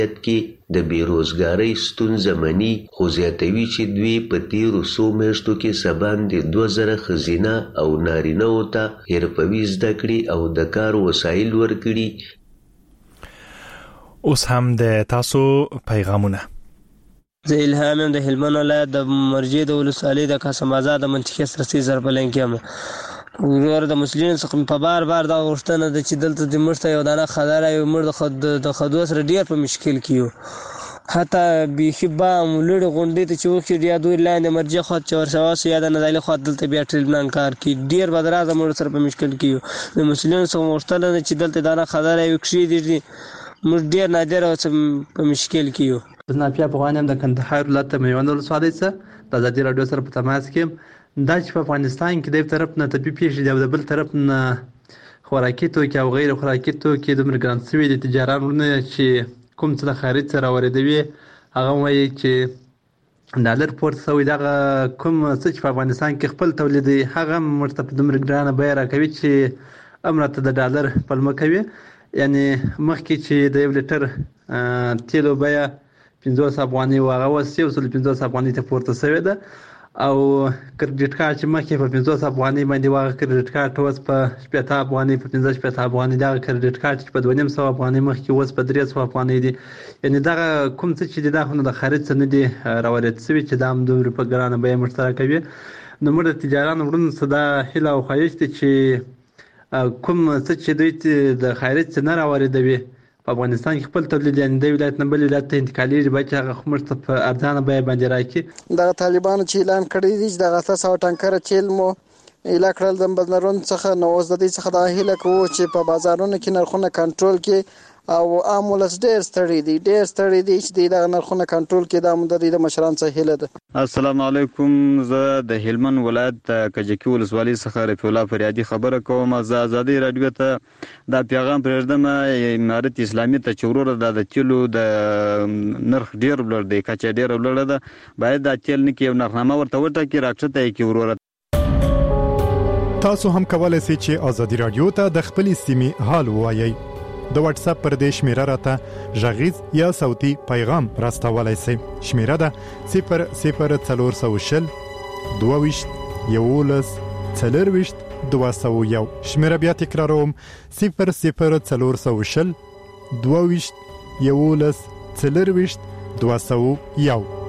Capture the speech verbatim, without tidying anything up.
کې د بیروزګارۍ ستونزه مني، خو زیاتوي چې دوی په تیرو څو میاشتو کې سباندې دوه زره ښځینه او نارینه‌و ته حرفوي زده کړې او د کار وسایل ورکړي. اوس هم د تاسو پیغامونه. زه الهام یم د هلمند ولایت د مرجې د ولسوالۍ د قاسم آزاد د منطقې سرسي زربلنګ یم. ورور د مسلمانانو څخه په بار بار دا غوښتنه ده چې دلته د مړ ته یو دانه خدای یو مړ د خد د خدو سره ډیر په مشکل کیو، حتی بیخي بام لوړ غونډې ته چې وکړي یا دوی لاندې مرجې خوا چې ورسواس یا د نزالي خوا دلته بیا ټریبلان کار کوي، ډیر بدرازه مړ سره په مشکل کیو. د مسلمانانو څخه غوښتنه ده چې دلته دانه خدای یو کښې دي موږ ډیر نادر او په مشکل کیو. نافیه افغانم د کندهار ولایت میوند ولسوالۍ څخه د ازادي راډیو سره په تماس کې دا چې په افغانستان کې د یو طرف نه طبي پیښې دي او د بل طرف نه خوراکي توکي او غیر خوراکي توکي دومره ګران شوي دي. تجاران ورونه چې کوم څه د خارج څخه راوړېدوي هغه وایي چې ډالر پورته شوی، دغه کوم څه چې په افغانستان کې خپل تولید دی هغه هم ورته په دومره ګرانه بیه راکوي چې امرته د ډالر پلمه کوي. یعنی مخکې چې د یو لیټر تیلو بیه پنځوس افغانۍ و هغه اوس یو سل پنځوس افغانۍ ته پورته شوې ده، او کریډټ کارت چې مخکې په پنځوس افغانۍ باندې و هغه کریډټ کارت اوس په شپېته افغانۍ په پنځه شپېته افغانۍ، دغه کریډټ کارت چې په دوه نیم سوه افغانۍ مخکې اوس په درې سوه افغانۍ دي. یعنی دغه کوم څه چې دي دا خو نو د خارج څخه نه دي راوارد شوي چې دا هم دومره په ګرانه بیه موږ ته راکوي. نو موږ د تجارانو وروڼو څخه دا هیله او خواهش دی چې کوم څه چې دوی د خارج څخه نه راواردوي په افغانستان کې خپل تولید یعنې د ولایت نه بل ولایت ته انتقالېږي باید چې هغه خو موږ ته په ارزانه بیه باندې راکړي. دغه طالبانو چې اعلان کړی دی چې دغه اته سوه ټانکره تیل مو ایله کړل د بزنرونو څخه، نو اوس د دې څخه دا هیله کوو چې په بازارونو کې نرخونه کنټرول کړي او عام ولس ډېر ستړي دي ډېر ستړي دي چې دغه نرخونه کنټرول کړي. دا د دې د مشرانو څخه هیله ده. السلام علیکم، زه د هلمند ولایت کجکي ولسوالۍ څخه رفیع الله فریادي خبره کوم. زه ازادي راډیو ته دا پیغام پرېږدم امارت اسلامي ته چې وروره دا د تیلو د نرخ ډېر لوړ دی، کچه ډېره لوړه ده، باید دا تیل نه کې یو نرخنامه ورته وټاکي راکښته یې کړي وروره. تاسو هم کولای شئ چې ازادي راډیو ته د خپلې سیمې حال ووایئ. د واتس اپ پر دې شمیره راته غږیز یا صوتي پیغام راستولای شئ. شمیره ده صفر صفر څلور سوه شل دوه ویشت یولس څلرویشت دوه سوه یو. شمیره بیا تکراروم صفر صفر څلور سوه شل دوه ویشت یولس څلرویشت دوه سوه یو.